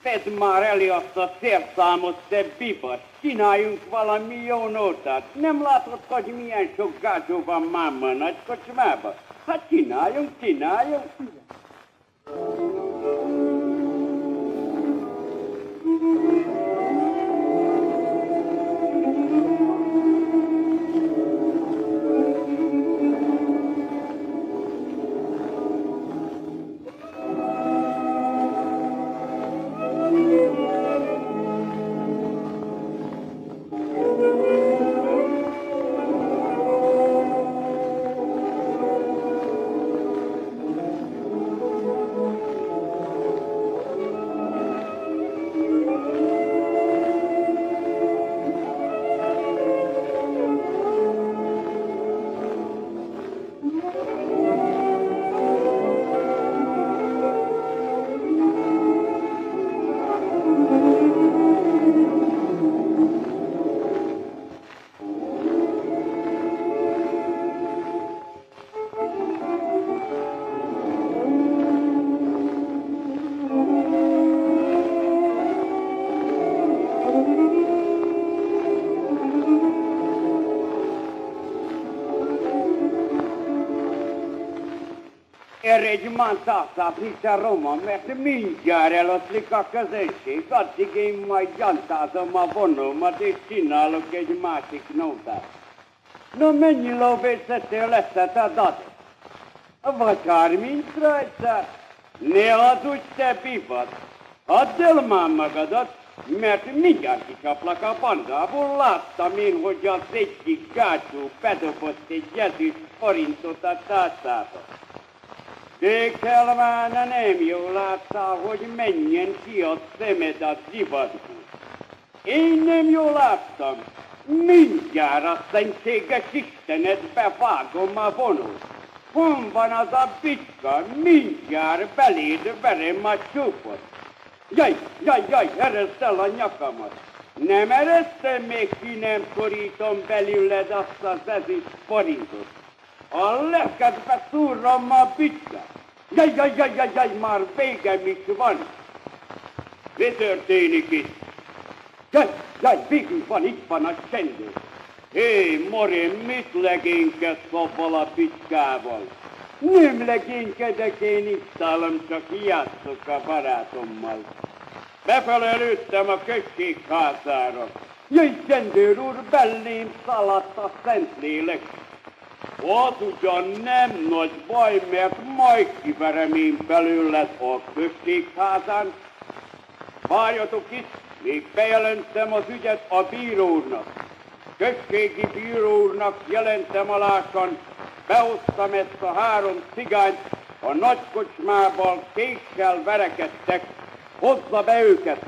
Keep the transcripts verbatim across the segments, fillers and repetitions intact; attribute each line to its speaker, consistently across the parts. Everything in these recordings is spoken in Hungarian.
Speaker 1: Tedd már elé azt a célszámot, te bibasz. Csináljunk valami jó nótát. Nem látod, hogy milyen sok gázsó van máma nagy kocsmába? Hát csináljunk, csináljunk. Eredj már tászápni a roma, mert mindjárt eloszlik a közönség. Addig én majd gyantázom a vonómat, és csinálok egy másik nótát. No, mennyi lóvészetől lesz a datot? Vagy harminc rajta? Ne hazudj, te bibat! Add el már magadat, mert mindjárt kikaplak a bandából. Láttam én, hogy az egyik gácsó bedobott egy ezüst forintot a tászába. De Kelvána nem jól látta, hogy menjen ki a szemed a zivadból. Én nem jól láttam. Mindjárt a szentséges Istenedbe vágom a vonót. Hon van az a bicska, mindjárt beléd verem a csúfot. Jaj, jaj, jaj, ereszt el a nyakamat. Nem eresztem még ki, nem szorítom belőled azt az ezüst forintot. A lekedbe szúrrom a bicskát. Jaj, jaj, jaj, jaj, jaj, már végem is van. Mi történik itt? Jaj, jaj, végül van, itt van a csendő. Hé, Morén, mit legénykedsz avval a bicskával? Nem legénykedek, én itt állom, csak játszok a barátommal. Befele előttem a községházára. Jaj, csendőr úr, bellém szaladt a Szentlélek. Az ugyan nem nagy baj, mert majd kiverem én belőled a községházán. Várjatok itt, még bejelentem az ügyet a bírónak. Községi bírónak jelentem alásan, behoztam ezt a három cigányt, a nagy kocsmában késsel verekedtek, hozza be őket.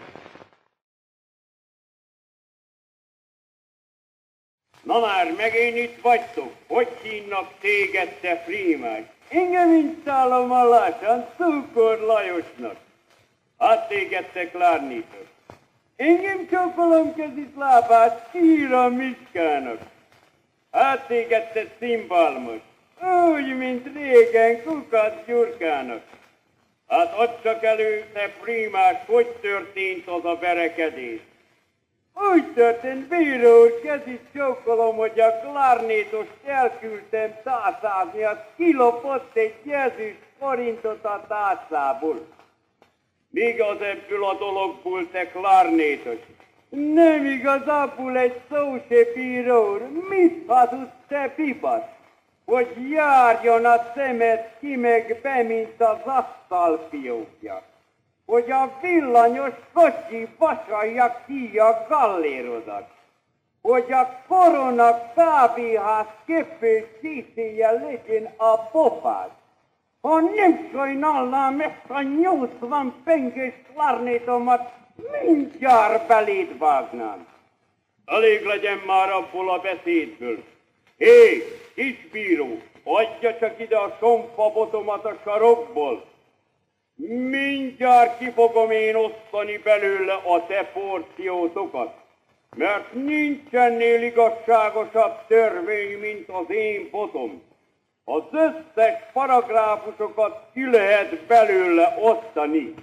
Speaker 1: Na már, megint itt vagytok. Hogy hívnak téged, te Frímás? Engem installom a lassan, Cukor Lajosnak. Hát téged, te Klárnítos. Engem csókolom kezit lábát, Kíra Miskának. Hát téged, te Cimbalmos. Úgy, mint régen Kukat Gyurkának. Hát add csak elő, te Frímás, hogy történt az a verekedés? Úgy történt, bíró úr, kezit csókolom, hogy a Klárnétost elküldtem tászázni, az kilopott egy ezüst forintot a tászából. Míg az ebből a dologból, te Klárnétos? Nem igazából egy szó se, bíró úr. Mit hazudsz, te bibasz? Hogy járjon a szemed ki meg be, mint az asztalfiókja. Hogy a villanyos kocsi vasalja ki a gallérodat. Hogy a Korona kávéház képő szítéje legyen a pofád. Ha nem sajnálnám ezt a nyolcvan pengés Klárnétomat, mindjárt beléd vágnám. Elég legyen már abból a beszédből. Hé, kisbíró, adja csak ide a sompabotomat a sarokból. Mindjárt ki fogom én osztani belőle a te porciótokat, mert nincsennél igazságosabb törvény, mint az én potom. Az összes paragráfusokat ki lehet belőle osztani.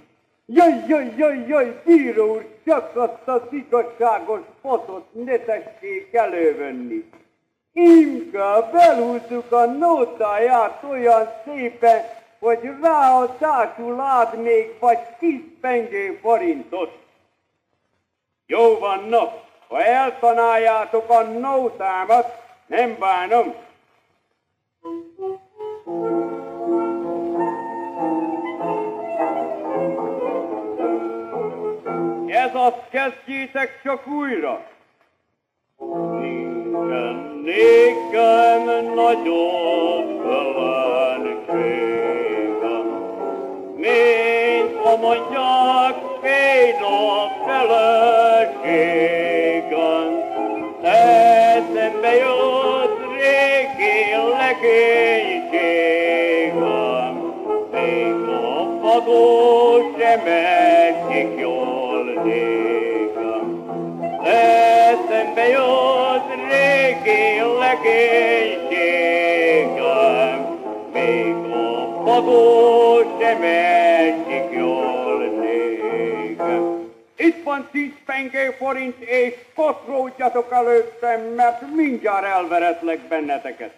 Speaker 1: Jaj, jaj, jaj, jaj, bíró úr, csak azt az igazságos botot ne tessék elővenni. Inkább elhúzzuk a nótáját olyan szépen, hogy ráadásul ad még vagy tíz pengő forintot. Jó van, no, ha eltanáljátok a nótámat, nem bánom. Ez azt kezdjétek csak újra. Nincsen nékem nagyobb feleségem, mint ha mondják én a feleségem. Eszembe jött régi legénységem, még a vadó sem esik jól nékem. Eszembe jött régi legénységem, még a vadó sem esik jól nékem. Itt van tíz pengő forint, és kotródjatok előttem, mert mindjárt elveretlek benneteket.